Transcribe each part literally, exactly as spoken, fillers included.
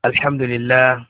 الحمد لله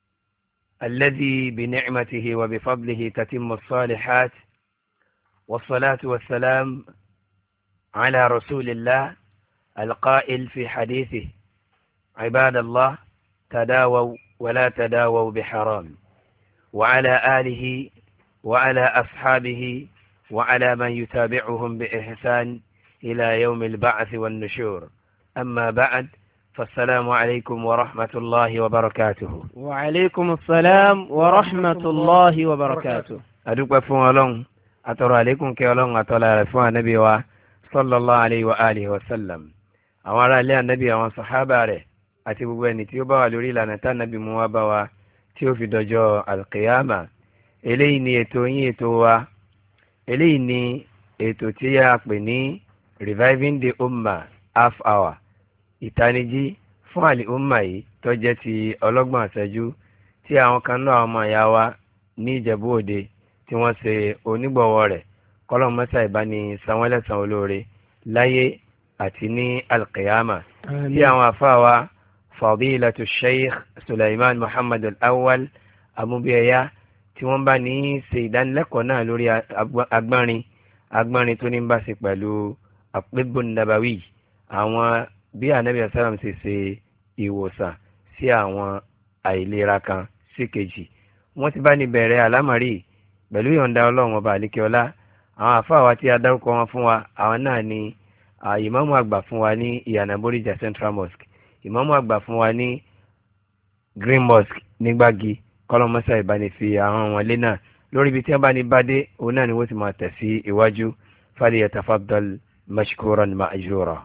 الذي بنعمته وبفضله تتم الصالحات، والصلاة والسلام على رسول الله القائل في حديثه: عباد الله تداووا ولا تداووا بحرام، وعلى آله وعلى أصحابه وعلى من يتابعهم بإحسان إلى يوم البعث والنشور. أما بعد، فالسلام عليكم ورحمة الله وبركاته. وعليكم السلام ورحمة الله وبركاته. أدوك فون أترى عليكم كيولون أترى فون النبي صلى الله عليه وآله وسلم. أولا لي النبي وصحابه ره àti gbogbo ẹni tí ó bá wà lórí ìlànà tá nàbí mú wá bá wa tí ó fi dọjọ́ alqiyama. Eléyìí ni ètò yín ètò wa, eléyìí ni ètò tí a pè ní reviving the ummah half hour, ìtanijí fún àlè ummah yìí tó jẹ́ ti ọlọ́gbọ̀n àṣẹjú tí àwọn kan náà ọmọ ìyá wa ní Ìjẹ̀bú Òde tí wọ́n ṣe onígbọ̀wọ́ rẹ̀. Kọ́lọ́ mọ́sá ìbáni sanwó-ẹlẹ́san olóore láyé àti ní alqiyama. Tí àwọn àfáà wa Fadilatu Sheikh Sulaiman Muhammad Al-Awwal Amubiyaya tí wọ́n bá ní ṣe ìdánilẹ́kọ̀ọ́ náà lórí agbọ́nrin agbọ́nrin tó ní bá ṣe pẹ̀lú at-tibbun nabawi, àwọn bí Ànábì sallam ṣe ṣe ìwòsàn sí àwọn àìlera kan sí kejì. Wọ́n ti bá ní bẹ̀rẹ̀ àlámọ̀rí pẹ̀lú ìyọ̀ǹda Ọlọ́run ọba àlékeọlá. Àwọn àfáà wa tí a dárúkọ wọn fún wa, àwọn náà ni ìmáàmù àgbà fún wa ní Ìyànà Bódìjà Central Mosque, ìmáàmù àgbà fún wa ní Green Mosque ní Gbági. Kọ́lọ́mọ́sá ìbáni fi àwọn wọn lé náà lórí ibi tí wọ́n bá ní bá dé, òun náà ni wọ́n ti máa tẹ̀ sí iwájú. falyatafaddal mashkuran ma'jura.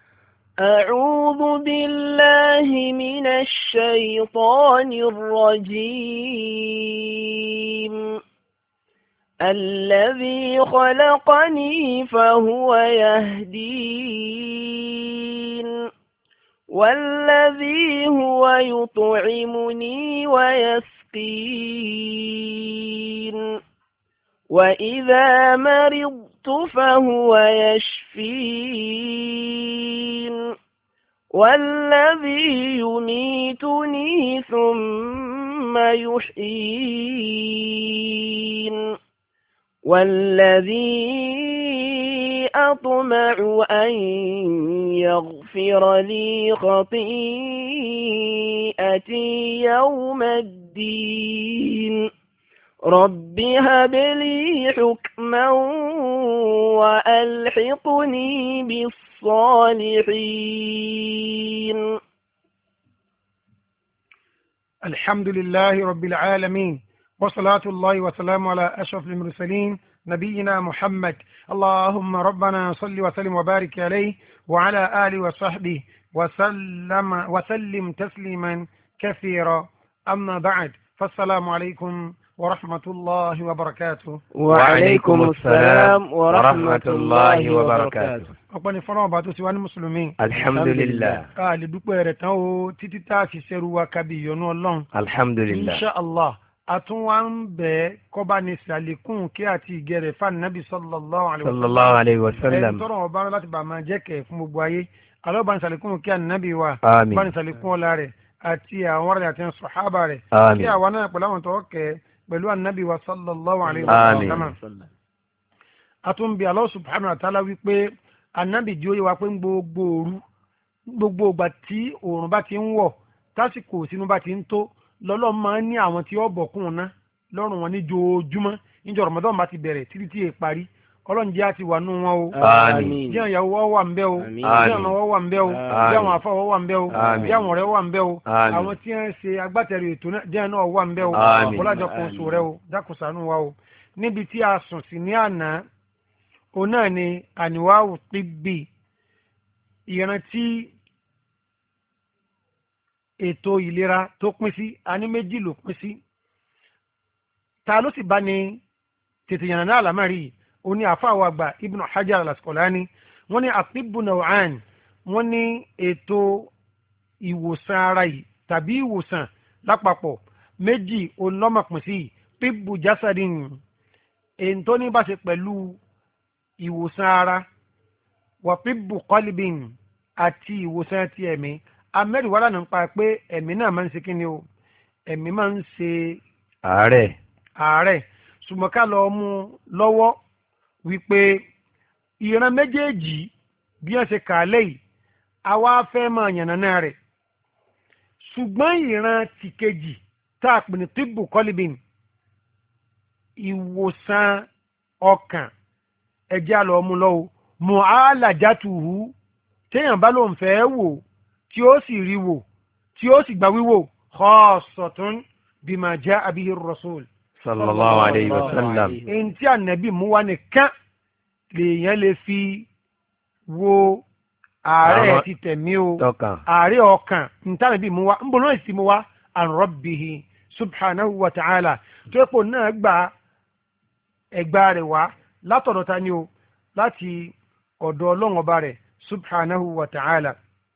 أعوذ بالله من الشيطان الرجيم. الذي خلقني فهو يهدين، والذي هو يطعمني ويسقين، وإذا مرضت فهو يشفين، والذي يميتني ثم يحيين، والذي أطمع أن يغفر لي خطيئتي يوم الدين. رب هب لي حكما وألحقني بالصالحين. الحمد لله رب العالمين، وصلاة الله وسلام على أشرف المرسلين نبينا محمد. اللهم ربنا صل وسلم وبارك عليه وعلى آله وصحبه وسلم وسلم تسليما كثيرا. أما بعد، فالسلام عليكم ورحمة الله وبركاته. وعليكم السلام ورحمة الله وبركاته. أقبل فرما باتو سواني مسلمين. الحمد لله. قال دوكو رتاو تيتي تاسي سروا كبي يونو الله. الحمد لله. إن شاء الله أتوان ب كوباني سالكون كياتي جرفان النبي صلى الله عليه وسلم. صلى الله عليه وسلم. ترى وبان لا تبع ما جك فمبواي. ألو بان سالكون كيان النبي وا. آمين. بان سالكون لاره. أتيا ورد أتيا الصحابة ره. آمين. كيا وانا بلام توك بلو النبي صلى الله عليه وسلم. أتون بي الله سبحانه وتعالى wípé Ànábì jí ó yé wa pé gbogbo òru gbogbo ìgbà tí oòrùn bá ti ń wọ̀ tásìkò sínú bá ti ń tó lọ́lọ́run máa ń ní àwọn tí ó bọ̀kún ná lọ́rùn wọn ní joojúmọ́ níjọ́ Ramadan bá ti bẹ̀rẹ̀ títí tí è parí. Ọlọ́run jẹ́ àti wà nù wọn o. Àmín. Jẹ́ ìyàwó wọ́n wà ń bẹ́ o. Jẹ́ àwọn wọ́n wà ń bẹ́ o. Jẹ́ àwọn àfà wọ́n wà ń bẹ́ o. Jẹ́ àwọn ọ̀rẹ́ wà ń bẹ́ o. Àwọn tí wọ́n ṣe agbátẹrù ètò náà jẹ́ náà wà ń bẹ́ o. Ọlájọ kan oṣù rẹ o, dákùsànù wa o. Níbi tí a sùn sí ní àná, òun náà ni àníwáwù tíbì, ìrántí ètò ìlera tó pín sí, a ní méjì ló pín sí. Ta ló sì bá ní tètè yànnà náà àlámẹ́rì yìí? Ó ní àfáàwọ̀ àgbà Ibn Hajar al-Asqalani. Wọ́n ní àtìbù naw'an, wọ́n ní ètò ìwòsàn ara yìí tàbí ìwòsàn lápapọ̀ méjì olọ́mọ̀pín sí. Tibbu jasadin, èyí tó ní bá ṣe pẹ̀lú ìwòsàn ara, wà tibbu qalbin àti ìwòsàn ti ẹ̀mí. amẹ́rì wàhálà náà ń pa pé ẹ̀mí náà máa ń ṣe kíni o ẹ̀mí máa ń ṣe àárẹ̀ àárẹ̀ ṣùgbọ́n ká lọ mú lọ́wọ́ wípé ìran méjèèjì bí wọ́n ṣe kà á lẹ́yìn àwa fẹ́ máa yànnàná rẹ̀ ṣùgbọ́n ìran tìkejì tá a pè ní tíbù kọ́líbìn ìwòsàn ọkàn ẹ̀jẹ̀ àlọ́ mú lọ́wọ́ mu'alajatuhu téèyàn bá lóun fẹ́ wò tí ó sì rí wò tí ó sì gba wíwò khassatun bima ja'a bihi ar-rasul sallallahu alayhi wa sallam. èyí tí ànábì mú wá nìkan lèèyàn lè fi wo ààrẹ ti tẹ̀mí o ààrẹ ọkàn ntànàbí mú wá nbọ náà sì mú wá an rabbihi subhanahu wa ta'ala tó yẹ kó náà gba ẹgbà rẹ̀ wá látọ̀dọ̀ ta ni o láti ọ̀dọ̀ ọlọ́run ọba rẹ̀ subhanahu wa ta'ala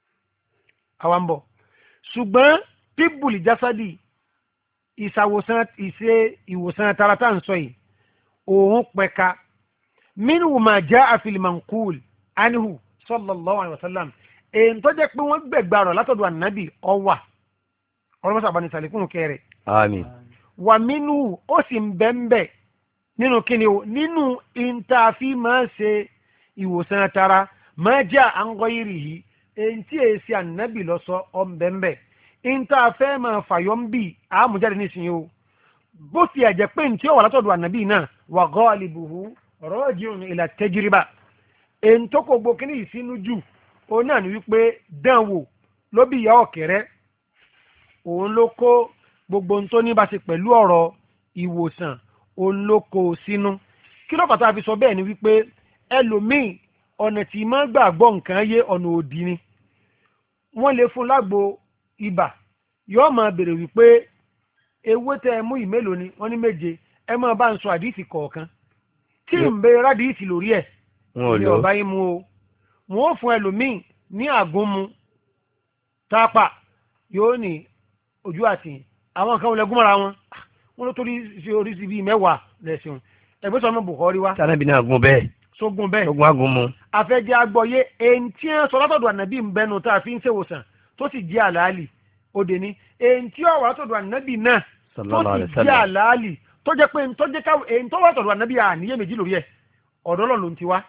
àwọn bọ̀ ṣùgbọ́n tíbùlì jásádì ìṣàwòsàn ìṣe ìwòsàn tarata ń sọ yìí òun pẹ̀ka minhu ma jaa fil manqul anhu sallallahu alayhi wa sallam èyí tó jẹ́ pé wọ́n gbẹ̀gbà rọ̀ látọ̀dọ̀ ànábì ọwà ọlọ́mọsà bá ní sàlékún kẹrẹ̀ àmín wà minhu ó sì ń bẹ́ńbẹ́ nínú kíni o nínú ìntàfi máa ṣe ìwòsàn tara máa jẹ́ àǹgọ́ ìrì yìí èyí tí èsì ànábì lọ sọ ọ̀nbẹ̀ńbẹ̀ ìntàfẹ́ máa fàyọ́ ń bì àmújáde nísìnyí o bó ti ẹ̀jẹ̀ pé ní tí ó wà látọ̀dọ̀ ànábì náà wà ghalibuhu raji'un ila tajriba èyí tó kò gbó kíní yìí sínú jù òun náà ni wípé dánwò ló bí ìyá ọ̀kẹ́rẹ́ òun ló kó gbogbo ohun tó ní bá ṣe pẹ̀lú ọ̀rọ̀ ìwòsàn òun ló kó sínú kí ló pàtàkì fi sọ bẹ́ẹ̀ ni wípé ẹlòmíì ọ̀nà tí máa gbàgbọ́ nǹkan yé ọ̀nà òdì ni wọ́n lè fún lágbo ibà yóò máa bèrè wípé ewé tẹ ẹ mú ìmélòó ni wọ́n ní méje ẹ máa bá ń sọ àdìsí kọ̀ọ̀kan tí ń bẹ rádìsí lórí ẹ̀ ní ọ̀bá yín mu o wọ́n ó fún ẹlòmíì ní àgúnmu tápà yóò ní ojú àti àwọn nǹkan wọlé gúnmọ́ra wọn wọ́n ló torí sí oríṣi bíi mẹ́wàá lẹ́sìn ẹgbẹ́ sọ́nà Bukhari wa. tànàbí náà gun bẹ́ẹ̀. sógun bẹ́ẹ̀. sógun agun mu. àfẹ́jẹ́ agbọ̀yé èyí tí ń sọ látọ̀dọ̀ ànábì ń bẹnu tá a fi ń ṣèwòsàn tó sì jẹ́ àlàálì òde ní èyí tí ó wà látọ̀dọ̀ ànábì náà tó sì jẹ́ àlàálì tó jẹ́ pé tó jẹ́ káwé èyí tó wà látọ̀dọ̀ ànábì àníyé méjì lórí ẹ̀ ọ̀dọ́ lọ́n ló ń ti wá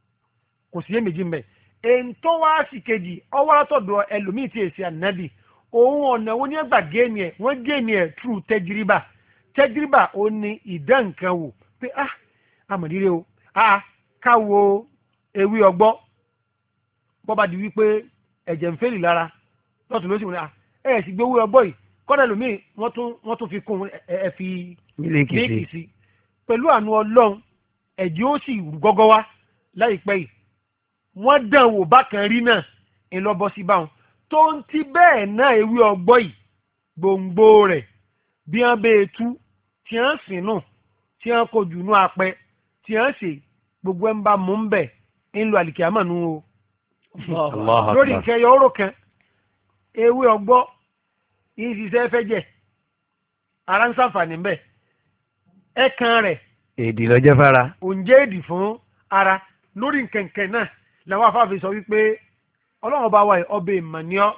kò sí yé méjì mbẹ́ èyí tó wá sí kejì ó wà látọ̀dọ̀ ẹlòmíì tí èsì ànábì òun ọ̀nà wọn ní ẹgbà géèmì ẹ̀ wọ́n géèmì ẹ̀ through tẹ́jìrìbà tẹ́jìrìbà ó ní ìdá nǹkan wò pé ah amọ̀díre o ah ká wo ewé ọgbọ́ bọ́ba di wípé ẹ̀jẹ̀ ń fẹ́lì lára lọ́tún lóṣù wọn ẹ̀ sì gbé ewé ọgbọ́ yìí kọ́dà lómi wọ́n tún wọ́n tún fi kún ẹ fi mílíkì sí pẹ̀lú àánú ọlọ́run ẹ̀jẹ̀ ó sì rú gọ́gọ́ wá láìpẹ́ yìí wọ́n dàn wò bákan rí náà ńlọ́bọ́ sí báwọn tó ń ti bẹ́ẹ̀ náà ewé ọgbọ́ yìí gbòǹgbò rẹ̀ bí wọ́n bẹ́ẹ̀ tú tí wọ́n sìn nù tí wọ́n kò jù nú apẹ tí wọ́n sì gbogbo ẹ̀ ń bá mú ń bẹ̀ ń lo àlìkìyàmọ̀ nù o. lórí nǹkan ẹyọ ọ̀rọ̀ kan ewé ọgbọ́ yìí ṣiṣẹ́ fẹ́ jẹ ara ń sàǹfààní ń bẹ̀ ẹ̀kan rẹ̀. èdè lọ́jọ́ fara. òǹjẹ́ èdè fún ara lórí nǹkan nǹkan náà làwọn afáàfin sọ wípé ọlọ́run bá wà ọbẹ̀ ìmọ̀níọ́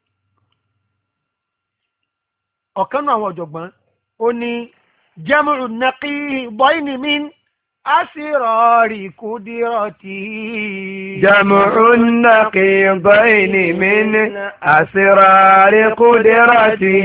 ọ̀kan náà àwọn ọ̀jọ̀gbọ́n ó ní jam'u naqidayni min asrari qudrati. jam'u naqidayni min asrari qudrati.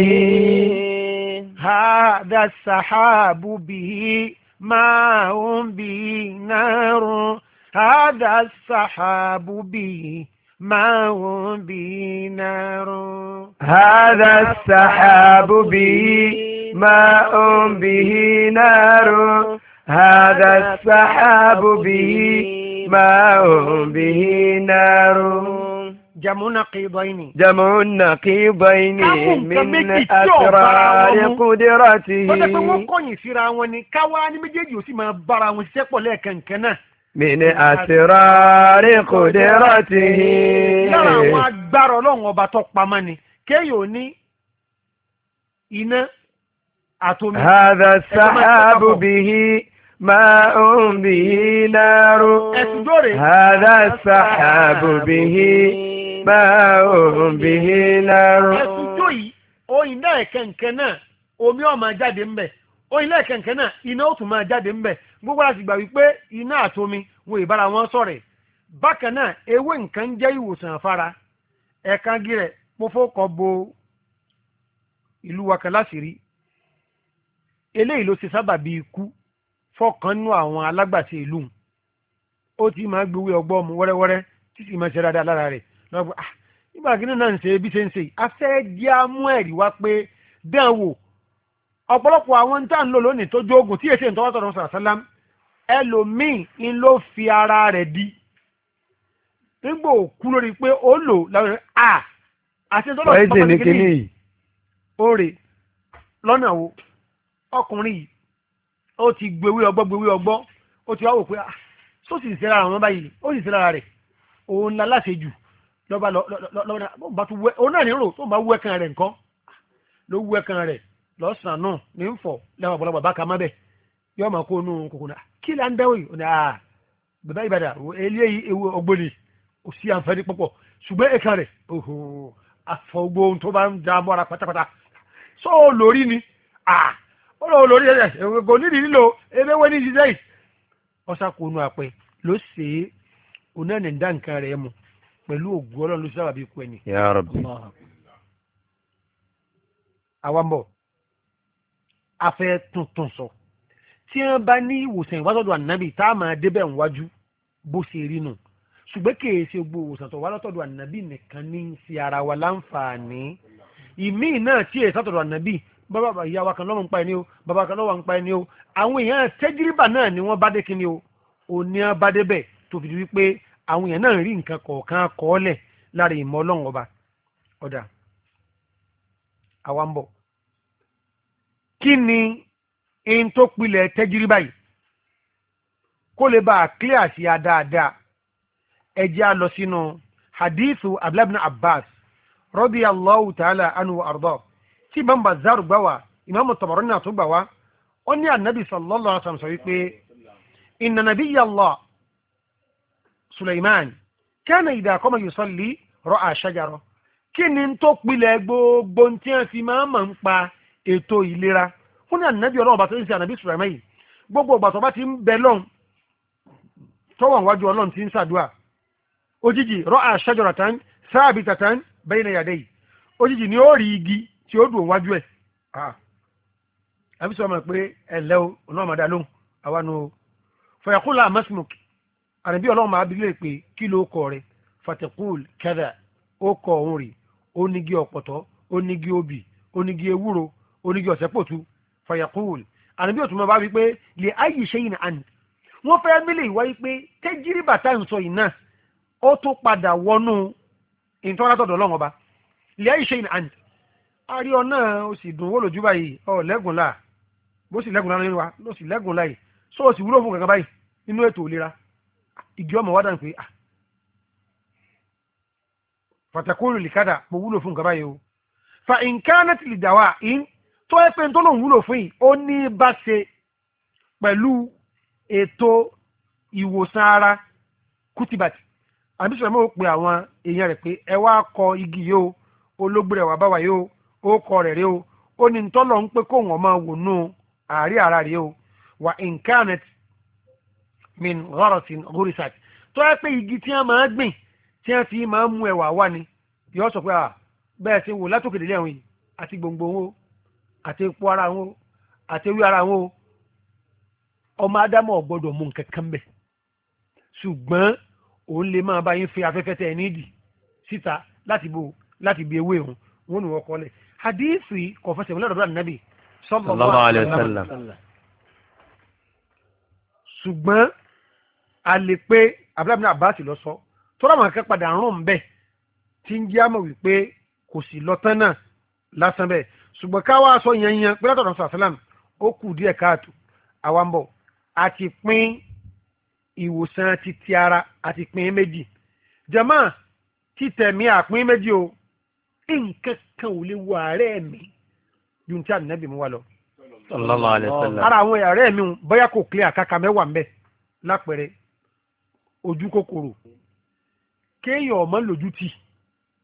hadha as-sahabu bihi ma'un bihi narun hadha as-sahabu bihi ماء به نار هذا السحاب به ماء به نار هذا السحاب به ماء به نار جمع نقيضين جمع نقيضين من أسرار قدرته. wọ́n tẹ́ pé wọ́n kọ̀yìn síra wọn ni káwá ní méjèèjì ó sì máa bára wọn ṣiṣẹ́ pọ̀ lẹ́ẹ̀kan kan náà. min asirari kudiratihi. lára àwọn agbára ọlọ́run ọba tó pamọ́ ni kéèyàn ní iná àtomi. hadha sahabu bihi ma'un bihi naru. ẹ̀sùn dóòrè. hadha sahabu bihi máa bihi nar. ẹ̀sùn tó yìí oyin náà kẹ̀kẹ́ náà omi ó máa jáde ń bẹ̀ oyin náà kẹ̀kẹ́ náà iná ó tún máa jáde ń bẹ̀ gbogbo láti gbà wípé iná àtomi wọn ìbára wọn sọ̀rẹ̀ bákan náà ewé nǹkan jẹ́ ìwòsàn fara ẹ̀ka gírẹ̀ mo fọ́kọ̀ bo ìlú wa kan láṣìírí eléyìí ló ṣe sábà bí ikú fọ́kàn nú àwọn alágbàṣe ìlú ó ti máa gbowó ọgbọ́n mu wẹ́rẹ́wẹ́rẹ́ tí sì máa ṣe dáadáa lára rẹ̀ lọ́gbọ́n ah nígbà kí náà ń ṣe bí ṣe ń ṣe afẹ́ jẹ́ amú ẹ̀rí wá pé dán wò ọ̀pọ̀lọpọ̀ àwọn tá à ń lò lónìí tó jóògùn tí èsì ìtọ́wọ́ tọ̀rọ̀ sọ̀rọ̀ sálám ẹlòmíì ń ló fi ara rẹ̀ di nígbà òkú lórí pé ó lò láwọn ẹ̀ à àti ìtọ́lọ̀ tó pàpà ní kíní yìí ó rè lọ́nà wo ọkùnrin yìí ó ti gbewé ọgbọ́ gbewé ọgbọ́ ó ti wá wò pé ah tó sì ń ṣe lára àwọn báyìí ó sì ń ṣe lára rẹ̀ òun la láṣejù lọ́ba lọ́ba bá tún wẹ́ òun náà ní rò tó ń bá wú ẹ̀kan rẹ̀ nǹkan ló wú ẹ̀kan rẹ̀ lọ́sàn-án náà ní ń fọ̀ lẹ́wọ̀n ọ̀pọ̀lọpọ̀ bá ka má bẹ̀ yóò máa kó inú kòkòrò kí là ń dẹ́wọ̀ yìí ọ̀nà à bàbá ìbàdàn eléyìí ewu ọgbọ́nì kò sí àǹfààní púpọ̀ ṣùgbọ́n ẹ̀kan rẹ̀ oho àfọ̀gbọ́ ohun tó bá ń da mọ́ra pátápátá sọ lórí ni à ó lọ lórí ẹ̀ kò nídìí nílò ewéwé ní ṣiṣẹ́ yìí ọ̀sà kò nu àpẹ ló ṣe é òun náà ní dá nǹkan rẹ̀ mu pẹ̀lú ògùn ọlọ́run ló sábà bí kú ẹni. Ya Rabbi. àwa ń bọ̀ afẹ́ tuntun sọ tí wọ́n bá ní ìwòsàn ìwádọ́dọ̀ ànábì tá a máa débẹ̀ níwájú bó ṣe rí nù ṣùgbọ́n kìí ṣe gbogbo ìwòsàn tó wá látọ̀dọ̀ ànábì nìkan ní sí ara wa láǹfààní ìmíì náà tí èyí sátọ̀dọ̀ ànábì bàbá ìyá wa kan lọ́wọ́ ń pa ẹni o bàbá kan lọ́wọ́ ń pa ẹni o àwọn èèyàn tẹ́jìrìbà náà ni wọ́n bá dé kíni o òní á bá débẹ̀ tó fi di wípé àwọn èèyàn náà rí nǹkan kọ̀ọ̀kan kọ́ọ́lẹ̀ lára ìmọ̀ ọlọ́run ọba ọ̀dà àwa ń bọ̀ kí ni in tó pilẹ̀ tẹ́jìrìbà yìí kó lè bá a clear sí a dáadáa ẹ jẹ́ a lọ sínú hadithu Abdullah ibn Abbas radiyallahu ta'ala anhu wa arda tí imam Bazzar gbà wá imam Tabarani náà tó gbà wá ó ní ànábì sallallahu alaihi wasallam sọ wípé inna nabiyya Allah Sulaiman kana idha qama yusalli ra'a shajara kí ni tó pilẹ̀ gbogbo tí wọ́n fi máa ń pa ètò ìlera fún ànábì ọlọ́run bá tó ń ṣe ànábì Sulaiman yìí gbogbo ìgbà tó bá ti ń bẹ lọ́n tọ́wọ̀n wájú ọlọ́run ti ń ṣàdúà òjijì ra'a shajaratan sabitatan bayna yadayhi òjijì ni ó rí igi tí ó dùn wájú ẹ̀ àbí sọ ma pé ẹ̀lẹ́ o ọ̀nà ọmọdé lóhùn àwa nu fayaqulu amasmuk àrẹ̀bí ọlọ́run máa bílẹ̀ pé kí ló kọ rẹ̀ fatakul kada ó kọ òun rè ó nígi ọ̀pọ̀tọ́ ó nígi obì ó nígi ewúro ó nígi ọ̀sẹ́pọ̀tù fayaqul àrẹ̀bí òtún máa bá wí pé lè ayyi shay'in ant wọ́n fẹ́ mílẹ̀ ìwáyé pé tẹ́jírí bàtà ń sọ yìí náà ó tún padà wọnú ìtọ́nátọ̀dọ̀ ọlọ́run ọba lè ayyi shay'in ant àrí ọ náà ó sì dùn wó lójú báyìí ọ lẹ́gùn láà bó sì lẹ́gùn láà nínú wa ló sì lẹ́gùn láì sọ ó sì wúlò fún kankan báyìí nínú ètò ìlera ìdí ọmọ wádà ń pè á fatakulu likada mo wúlò fún kankan báyìí o fa nkanat li dawa in tó ẹ pé tó lòun wúlò fún yìí ó ní bá ṣe pẹ̀lú ètò ìwòsàn ara kútìbàtì àbí sọ̀rọ̀ mọ́ ó pe àwọn èèyàn rẹ̀ pé ẹ wá kọ igi yìí o olóògbé wà báwa yìí o ó kọ rẹ̀ rí o ó ní tọ́lọ̀ ń pé kó wọ́n máa wò nù àárí ara rí o wà nkanat min gharasin ghurisat tó yẹ pé igi tí wọ́n máa gbìn tí wọ́n fi máa mú ẹwà wá ni yóò sọ pé à bẹ́ẹ̀ ṣe wò látòkè délé àwọn yìí àti gbòǹgbò wọn o àti epo ara wọn o àti ewé ara wọn o ọmọ ádámọ̀ gbọ́dọ̀ mú nǹkan kan bẹ̀ ṣùgbọ́n òun lè máa bá yín fi afẹ́fẹ́ tẹ̀ nídìí síta láti bo láti bí ewé òun wọn ni wọ́n kọ́ lẹ̀ hadithi kò fẹsẹ̀ wọn lọ́dọ̀ ànábì sallallahu alaihi wasallam ṣùgbọ́n a lè pé abúlábí náà bá sì lọ sọ tọ́lá àwọn akẹ́kọ̀ọ́ padà rún bẹ́ẹ̀ tí ń jẹ́ àmọ̀ wípé kò sì lọ tán náà lásán bẹ́ẹ̀ ṣùgbọ́n káwá sọ yanyan pé látọ̀dọ̀ sàlám ó kù díẹ̀ káàtó àwa ń bọ̀ àti pín ìwòsàn ti ti ara àti pín méjì jàmáà títẹ̀mí àpín méjì o nǹkan kan ò lè wo ààrẹ mi ju ti ànábì mú wa lọ. sallallahu alaihi wasallam. ara àwọn ààrẹ mi bóyá kò clear àkàkà mẹ́wàá ń bẹ̀ lápẹẹrẹ ojú kòkòrò kéèyàn ọmọ lójú tì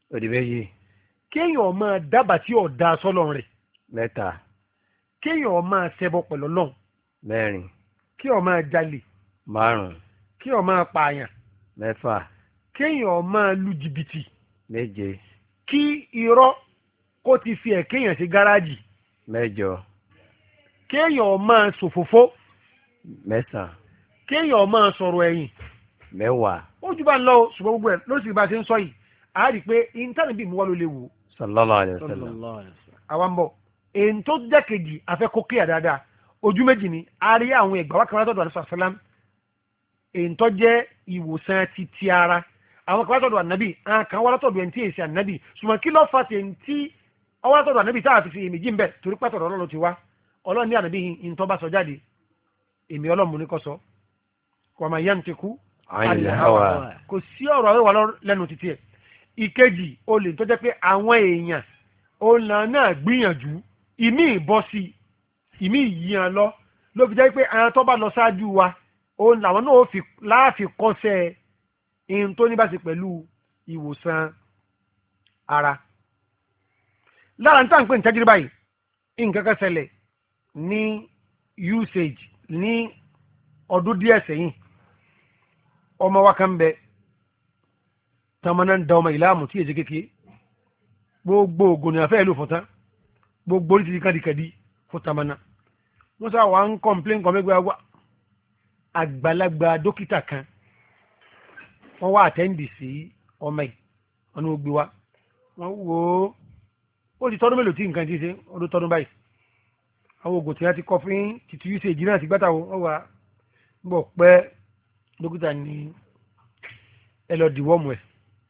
òdì méjì. kéèyàn máa dábàá tí ò da sọ́lọ́ rẹ̀. mẹ́ta. kéèyàn máa ṣẹbọ pẹ̀lú Ọlọ́run. mẹ́rin. kéèyàn máa jalè. márùn. kéèyàn máa pààyàn. mẹ́fà. kéèyàn máa lu jìbìtì. méje. kí irọ́ kó ti fi ẹ̀ kéèyàn sí gáràjì. mẹ́jọ. kéèyàn máa ṣòfófó. mẹ́sàn. kéèyàn máa sọ̀rọ̀ ẹ̀yìn. mẹ́wàá. ó jù bá ń lọ ṣùgbọ́n gbogbo ẹ̀ lóṣù bá ṣe ń sọ yìí a rí i pé intanet bí mo wá ló léwu. sallallahu alaihi wasallam. àwa ń bọ̀ èyí tó jẹ́ kejì afẹ́kókè àdáadáa ojú méjì ni a rí àwọn ẹgbàá wákàtí látọ̀dọ̀ àdúrà sàlám èyí tó jẹ́ ìwòsàn ti ti ara àwọn kan látọ̀dọ̀ ànábì àwọn kan wá látọ̀dọ̀ ẹni tí èsì ànábì ṣùgbọ́n kí ló fà sí ẹni tí ọwọ́ látọ̀dọ̀ ànábì tá a fi fi èméjì ń bẹ̀ torí pàtàkì ọlọ́run ti wá ọlọ́run ní ànábì yìí tó bá sọ jáde èmi ọlọ́run ní kò sọ wa ma yantiqu anil hawa kò sí ọ̀rọ̀ àwọn ìwà lẹ́nu títí ẹ̀ ìkejì o lè tó jẹ́ pé àwọn èèyàn ọ̀nà náà gbìyànjú ìmí ìbọ́ sí ìmí ìyíyan lọ ló fi jẹ́ pé àwọn tó bá lọ ṣáájú wa òun làwọn náà fi láàfin kọ́sẹ̀ ihun tó ní bá ṣe pẹ̀lú ìwòsàn ara lára ní táǹpé ní tẹ́jú báyìí nǹkan kan ṣẹlẹ̀ ní usage ní ọdún díẹ̀ sẹ́yìn ọmọ wa kan bẹ tamana ń da ọmọ ìlàmù tí èjì kékeré gbogbo ògùn ní afẹ́ ìlú fún tán gbogbo orí ti di kádìkádì fún tamana wọ́n sá wà ń kọ́mplé nǹkan mẹ́gbẹ́ wa àgbàlagbà dókítà kan wọ́n wá àtẹ́ǹdì sí ọmọ yìí wọ́n ní wọ́n gbé wa wọ́n wò ó ó ti tọ́dún mélòó tí nǹkan ti ṣe ọdún tọ́dún báyìí àwọn ògùn tí wọ́n ti kọ́ fún títí usage náà ti gbátà wọ́n wà ń bọ̀ pẹ́ dókítà ní ẹ lọ dìwọ́mù ẹ̀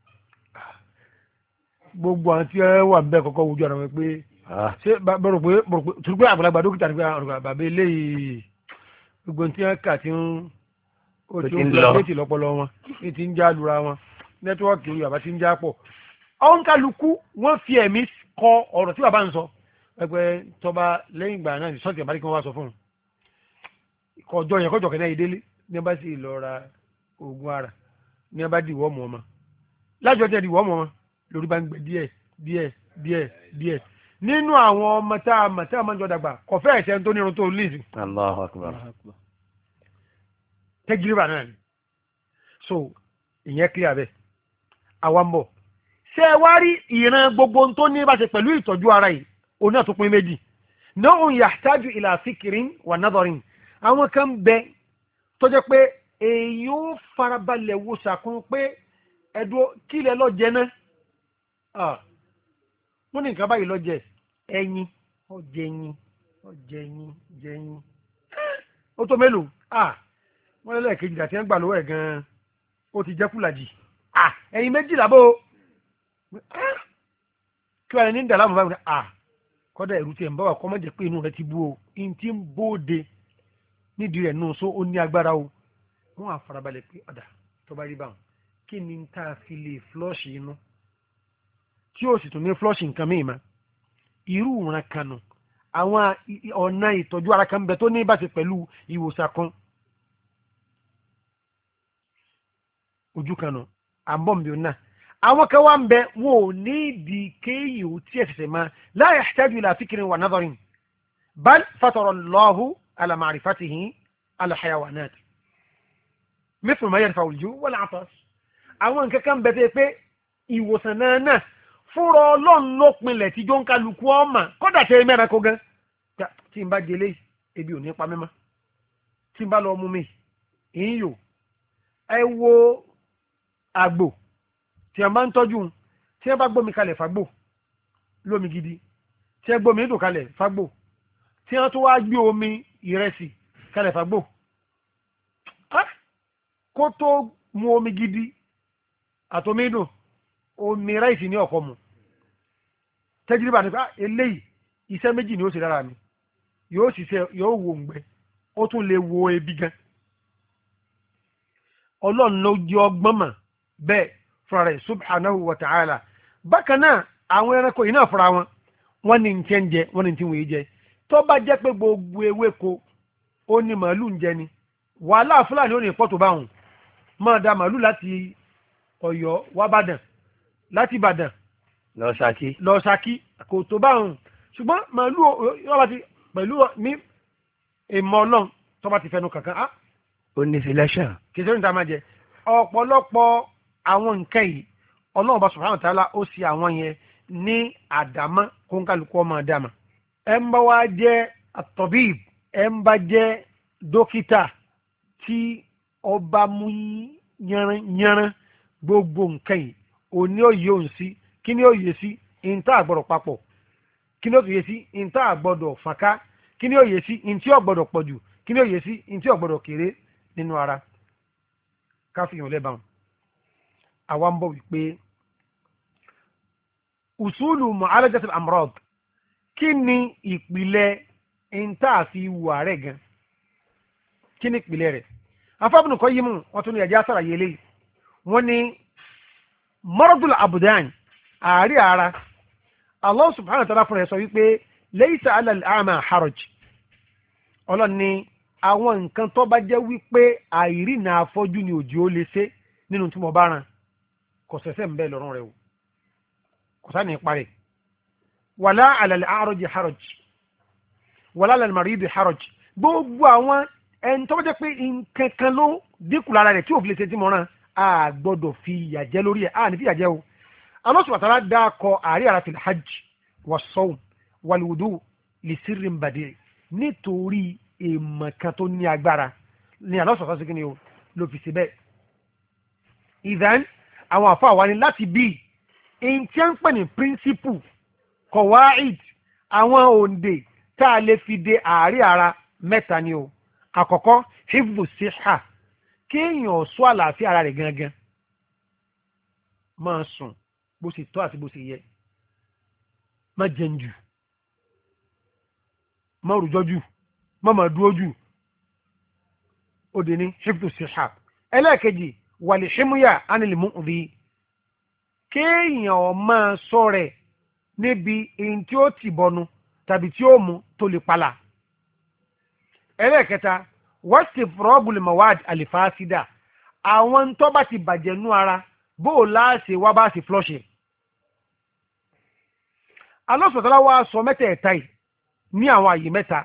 gbogbo àwọn tí ẹ wà bẹ́ẹ̀ kọ́kọ́ wojú ara wọn pé ṣé bọ̀rọ̀ pé bọ̀rọ̀ pé tùrú pé àgbàlagbà dókítà ní pé àrùkà bàbá eléyìí gbogbo tí wọ́n kà tí ń ó ti ń lọ létí lọ́pọlọ wọn ní ti ń já lura wọn nẹ́tíwọ́ọ̀kì orí bàbá ti ń já pọ̀ ọ̀nkálukú wọ́n fi ẹ̀mí kọ ọ̀rọ̀ tí bàbá ń sọ ẹgbẹ́ tọba lẹ́yìn ìgbà náà sọ́ọ̀tì àbárí kí wọ́n wá sọ fún un kọjọ yẹn kọjọ kẹ́nẹ́ ìdílé ní bá sì lọ ra oògùn ara ní bá dìwọ́ mọ́ ọmọ lájọ tẹ dìwọ́ mọ́ ọmọ lórí bá ń gbẹ díẹ̀ díẹ̀ díẹ̀ díẹ̀ nínú àwọn ọmọ tá a mọ̀ tá a máa ń jọ dàgbà kọfẹ́ ẹ̀sẹ̀ tó nírun tó lè sí. Allahu Akbar. tẹ́gìrìbà náà ni so ìyẹn clear bẹ́ẹ̀ àwa ń bọ̀ ṣé ẹ wá rí ìran gbogbo tó ní bá ṣe pẹ̀lú ìtọ́jú ara yìí òun náà tó pín méjì náà yahtaju ila fikrin wa nadarin àwọn kan bẹ tó jẹ́ pé èyí ó farabalẹ̀ wo sàkún pé ẹ̀dùn kílẹ̀ lọ́jẹ náà wọ́n ní nǹkan báyìí lọ́jẹ ẹyin ọjẹ ẹyin ọjẹ ẹyin jẹ ẹyin ó tó mélòó wọ́n lẹ́lẹ́ kejì àti ẹgbà lówó ẹ̀ gan-an ó ti jẹ́ kúlàjì ẹyin méjìlá bó kí wọ́n ní ń dà láàmú báyìí kọ́dà ẹ̀rù tiẹ̀ ń bá wà kọ́ mọ́ jẹ́ pé inú rẹ̀ ti bú o in ti ń bóde nídìí rẹ̀ nù so ó ní agbára o wọ́n á farabalẹ̀ pé ọ̀dà tó bá rí báwọn kí ni tá a fi lè flọ́ọ̀ṣì inú tí ó sì tún ní flọ́ọ̀ṣì nǹkan mìíràn ma irú ìran kan nù àwọn ọ̀nà ìtọ́jú ara kan bẹ tó ní bá ṣe pẹ̀lú ìwòsàn kan ojú kan nù àbọ̀m̀bì náà àwọn kan wá ń bẹ wọn ò ní ìdí kéyìí ò tí ẹ̀ ṣẹ̀ṣẹ̀ máa la yahtaju ila fikrin wa nadarin bal fatara Allahu ala ma'rifatihi ala hayawanat mithlu ma yarfa'u al-ju' wal 'atas àwọn nǹkan kan bẹ tẹ́ pé ìwòsàn náà náà fúnra ọlọ́run ló pinlẹ̀ tí jọ ń kálukú ọmọ kódà tẹ́ mẹ́ra kó gan tí n bá délé ebi ò ní pa mímọ́ tí n bá lọ mú mi ìyìn yò ẹ wo àgbò tí a máa ń tọ́jú tí a bá gbómi kalẹ̀ fàgbò lómi gidi tí a gbómi dùn kalẹ̀ fàgbò tí a tó wá gbé omi ìrẹsì kalẹ̀ fàgbò kó tó mu omi gidi àtomi dùn omi ráìsì ní ọ̀kọ́ mu tẹ́jìrìbà nípa eléyìí iṣẹ́ méjì ni ó sì dára mi yóò ṣiṣẹ́ yóò wo ǹgbẹ ó tún lè wo ebi gan ọlọ́run ló jẹ́ ọgbọ́n mọ̀ bẹ́ẹ̀ fúnra rẹ̀ subhanahu wa ta'ala bákan náà àwọn ẹranko yìí náà fúnra wọn wọ́n ní nǹkan ń jẹ wọ́n ní tí wọ́n yìí jẹ tó bá jẹ́ pé gbogbo ewéko ó ní màálù ń jẹ ni wàhálà fúlàní ó ní pọ́tò báwọn máa da màálù láti Ọ̀yọ́ wá bàdàn láti Ìbàdàn lọ Ṣakí lọ Ṣakí kò tó báwọn ṣùgbọ́n màálù ọba ti pẹ̀lú ní ìmọ̀ ọlọ́run tó bá ti fẹnu kankan á. ó ní selection. kì í ṣe níta máa jẹ ọ̀pọ̀lọpọ̀ àwọn nǹkan yìí ọlọ́run bá subhanahu wa ta'ala ó sì àwọn yẹn ní àdámọ́ kó ń kálukú ọmọ àdámọ́. ẹ ń bá wá jẹ́ àtọ̀bíb ẹ ń bá jẹ́ dókítà tí ọba mú yánran gbogbo nǹkan yìí òní òye òun sí kí ni òye sí ìntà àgbọ̀dọ̀ papọ̀ kí ni òye sí ìntà àgbọ̀dọ̀ fàká kí ni òye sí ìntì ọ̀gbọ̀dọ̀ pọ̀jù kí ni òye sí ìntì ọ̀gbọ̀dọ̀ kéré nínú ara káfíń lẹ́bàá àwa ń bọ̀ wípé usulu mu'alajatil amrad kí ni ìpìlẹ̀ ìntà àfi wà rẹ̀ gan kí ni ìpìlẹ̀ rẹ̀ afábùnù kọ́ yí mú wọ́n tún ní ẹ̀jẹ̀ àṣàrà yẹlé wọ́n ní maradul abudan àárí ara Allah subhanahu wa ta'ala fún ẹ̀ sọ wípé laysa 'ala al-a'ma haraj ọlọ́run ní àwọn nǹkan tó bá jẹ́ wípé àìrìnà afọ́jú ni òjì ó lè ṣe nínú tí mo bá ràn kò sẹ́sẹ́ ń bẹ́ẹ̀ lọ́rùn rẹ̀ o kò sáà ní parí wala 'ala al-a'raj haraj wala 'ala al-marid haraj gbogbo àwọn ẹni tó bá jẹ́ pé nǹkan kan ló dínkù lára rẹ̀ tí ò fi lè ṣe tí mo ràn á gbọ́dọ̀ fi ìyà jẹ lórí ẹ̀ á ní fi ìyà jẹ o Allah subhanahu wa ta'ala dákọ̀ àárí ara fil hajj was-sawm wal-wudu li sirrin badi' nítorí èèmọ̀ kan tó ní agbára ní Allah subhanahu wa ta'ala sí kí ni o ló fi ṣe bẹ́ẹ̀. ìdán àwọn àfọ àwa ni láti bí èyí tí a ń pè ní píríncípù kọ̀wáìd àwọn òǹdè tá a lè fi de àárí ara mẹ́ta ni o àkọ́kọ́ hifdhu siha kéèyàn sọ àlàáfíà ara rẹ̀ gangan máa sùn bó ṣe tọ́ àti bó ṣe yẹ má jẹun jù má rùjọ́ jù má má dúró jù ó dé ní hifdhu siha ẹlẹ́ẹ̀kejì wàlìṣímúyà ánìlìmúùdí kéèyàn máa sọ rẹ̀ níbi èyí tí ó ti bọnu tàbí tí ó mú tó lè palà ẹlẹ́ẹ̀kẹta wọ́sì fúrọ́bùlì mọ̀wáàdì àlìfáàsídà àwọn tó bá ti bàjẹ́ nú ara bó o láàṣẹ wá bá sì flọ́ṣẹ̀. alọ́sọ̀tọ́lá wa sọ mẹ́tẹ̀ẹ̀ta yìí ní àwọn àyè mẹ́ta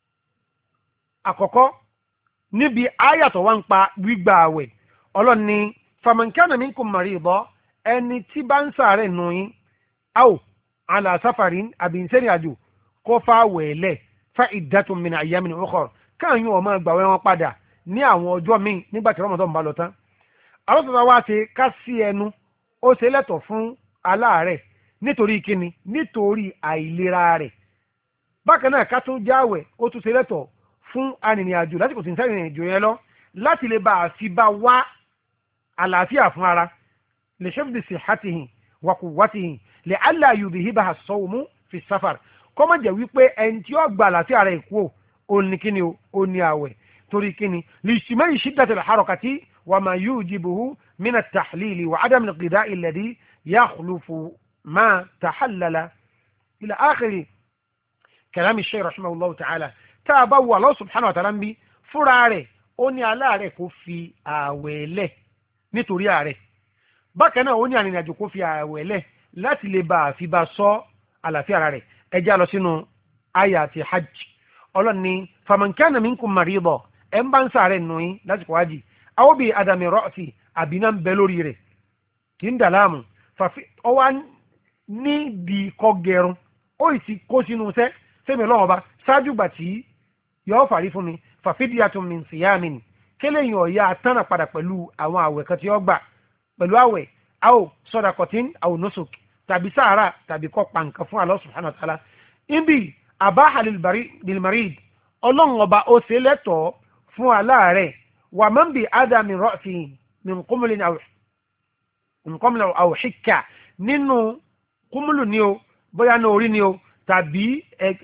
àkọ́kọ́ níbi áyàtọ̀ wá ń pa gbígbà àwẹ̀ ọlọ́ni famankana minkum marido ẹni tí bá ń sàárẹ̀ nù yín áò ala safarin àbínsẹ́rìn àjò kó fà wẹ̀ẹ́lẹ̀ fa iddatun min ayyamin ukhar káàyún ọmọ gbàwẹ̀ wọn padà ní àwọn ọjọ́ míì nígbà tí Ramadan bá lọ tán. alọ́sọ̀tọ̀ wá ṣe ká sí ẹnu ó ṣe lẹ́tọ̀ fún aláàárẹ̀ nítorí kíni nítorí àìlera rẹ̀. bákan náà ká tún jáwẹ̀ ó tún ṣe lẹ́tọ̀ fún arìnrìn-àjò lásìkò tí ń sáré ìrìn àjò yẹn lọ láti lè bá a fi bá wá àlàáfíà fún ara lè ṣẹ́fìdì sihhatihi wa quwwatihi lè alla yudhibaha as-sawmu fi safar kọ́mọ̀ jẹ́ wípé ẹni tí ó gba àlàáfíà rẹ̀ kú ó ní kíni ó ní àwẹ̀ torí kíni lìṣìmẹ́yì shiddatil harakati wa ma yujibuhu min at-tahlili wa adam al-qida'i alladhi yakhlufu ma tahallala ila akhiri kalami shaykh rahimahullahu ta'ala tá a bá wo Allah subhanahu wa ta'ala ń bí fúnra rẹ̀ ó ní aláàrẹ̀ kó fi àwẹ̀ lẹ̀ nítorí ààrẹ bákan náà ó ní arìnrìnàjò kó fi àwẹ̀ lẹ̀ láti lè bá àfi bá sọ àlàáfíà ara rẹ̀ ẹjẹ́ lọ sínú àyà àti hajj ọlọ́run ní faman kana minkum marido ẹ̀ ń bá ń sàárẹ̀ nù yín lásìkò hajj aw bi adami ra'si àbínà ń bẹ lórí rẹ̀ kì í dà láàmú ọwá ní di kọ́ gẹrun ó sì kó sínú sẹ́ sẹ́mi ọlọ́run ọba ṣáájú gbà tí yọ fàrí fún mi fàfídíyàtun min siyamin kéléyìn ọ̀yà tánà padà pẹ̀lú àwọn àwẹ̀ kan tí ó gbà pẹ̀lú àwẹ̀ aw sadaqatin aw nusuk tàbí sàárà tàbí kọ́ pàǹkà fún Allah subhanahu wa ta'ala. ibi abaha lil marid ọlọ́run ọba ó ṣe lẹ́tọ̀ọ́ fún aláàárẹ̀ wà man bi adami ra'si min qumlin aw min qumlin aw hikka nínú kúmùlù ni o bóyá ní orí ni o tàbí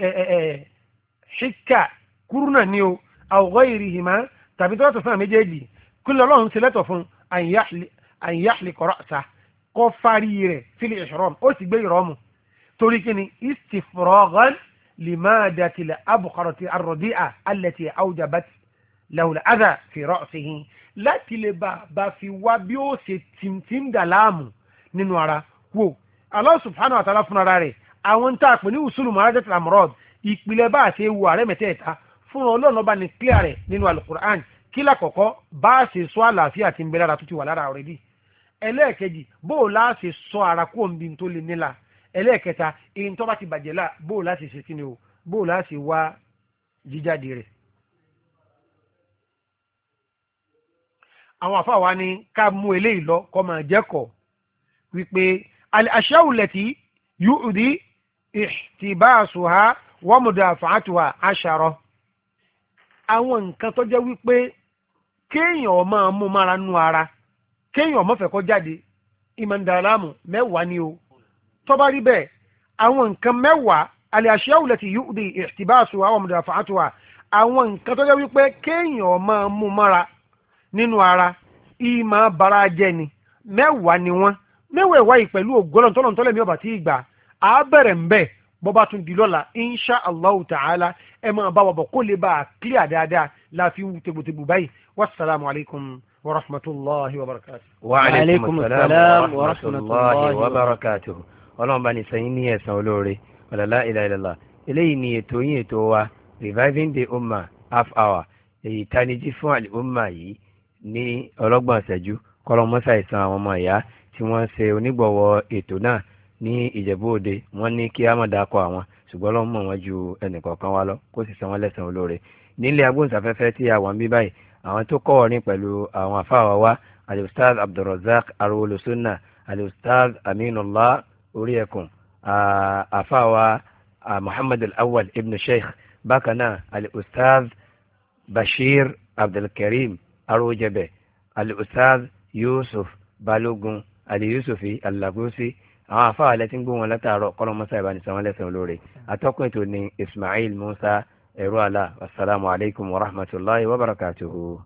hikka kúrúnà ni o aw ghayrihima tàbí tó lọ́tọ̀ fún àmì méjèèjì kí lọ́lọ́run ṣe lẹ́tọ̀ fún an yahliqa ra'sahu kọ́ fárí rẹ̀ fil ihram ó sì gbé ìrọ́mù torí kí ni istifraghan limadati al-abqarati ar-radi'a allati awjabat lahu al-adha fi ra'sihi láti lè bá bá fi wá bí ó ṣe tìǹtìǹ dà láàmú nínú ara wò Allah subhanahu wa ta'ala fúnra rẹ̀ àwọn tá a pè ní usulu marajat al-amrad ìpìlẹ̀ bá a ṣe wo ààrẹ mẹ́tẹ̀ẹ̀ta fún ọlọ́run ọba ní clear rẹ̀ nínú alukur'an kí lákọ̀ọ́kọ́ bá a ṣe sọ àlàáfíà tí ń bẹ lára tó ti wà lára already ẹlẹ́ẹ̀kejì bó o láà ṣe sọ ara kó ń bi tó lè nílà ẹlẹ́ẹ̀kẹta èyí tó bá ti bàjẹ́ là bó o láà ṣe ṣe kí ni o bó o láà ṣe wá jíjáde rẹ̀. àwọn àfa wa ni ká mú eléyìí lọ kọ́ máa jẹ́kọ̀ọ́ wípé al-ashya'u allati yu'di ihtibasuha wa mudafa'atuha ashara àwọn nǹkan tó jẹ́ wípé kéèyàn máa mú mára nú ara kéèyàn má fẹ́ kó jáde ìmọ̀ndàlámù mẹ́wàá ni o tó bá rí bẹ́ẹ̀ àwọn nǹkan mẹ́wàá al-ashya'u allati yu'di ihtibasuha wa mudafa'atuha àwọn nǹkan tó jẹ́ wípé kéèyàn máa mú mára nínú ara ìmọ̀ bara jẹ́ ni mẹ́wàá ni wọ́n mẹ́wàá ìwáyìí pẹ̀lú ògbọ́lọ̀ tọ́lọ̀ tọ́lẹ̀ mi ọba tí ìgbà á bẹ̀rẹ̀ ń bẹ̀ bọ́bá tún di lọ́la insha allahu ta'ala ẹ máa bá wa bọ̀ kó lè bá a clear dáadáa láfi wú tegbòtegbò báyìí wasalaamu alaykum wa rahmatulahi wa barakatuh. wa aleykum salaam wa rahmatulahi wa barakatuh. ọlọ́run bá ní sẹ́yìn ní ẹ̀san olóore la ilaha illallah eléyìí ni ètò yín ètò wa reviving the ummah half hour èyí tanijí fún àlè ummah yìí ní ọlọ́gbọ̀n ṣẹ́jú kọ́lọ́mọ́sá ìsan àwọn ọmọ ìyá tí wọ́n ṣe onígbọ̀wọ́ ètò náà ní ìjẹ̀bú òde wọ́n ní kí á má dákọ̀ àwọn ṣùgbọ́n lọ́mọ wọn ju ẹnìkọ̀ọ̀kan wá lọ kó sì san wọ́n lẹ́san olóore. nílé agbóhùnsáfẹ́fẹ́ tí a wà ń bí báyìí àwọn tó kọ́ ọ̀rin pẹ̀lú àwọn afáwa wa alustaz abdulrazak arúgbó sunna alustaz aminullah orí ẹkùn afáwa muhammad al-awwal ibn sheikh bákan náà alustaz bashir abdulkarim arúgbó alustaz yusuf balógun ali yusufi alagosi àwọn afáwà lẹ́tí ń gbó wọn látàárọ̀ kọ́lọ́mọ́sá ìbánisọ̀ wọn lẹ́sẹ̀ olóore atọ́kùn ètò ní ismail musa ẹ̀rọ àlà wasalaamu alaykum wa rahmatulahi wa barakatuhu.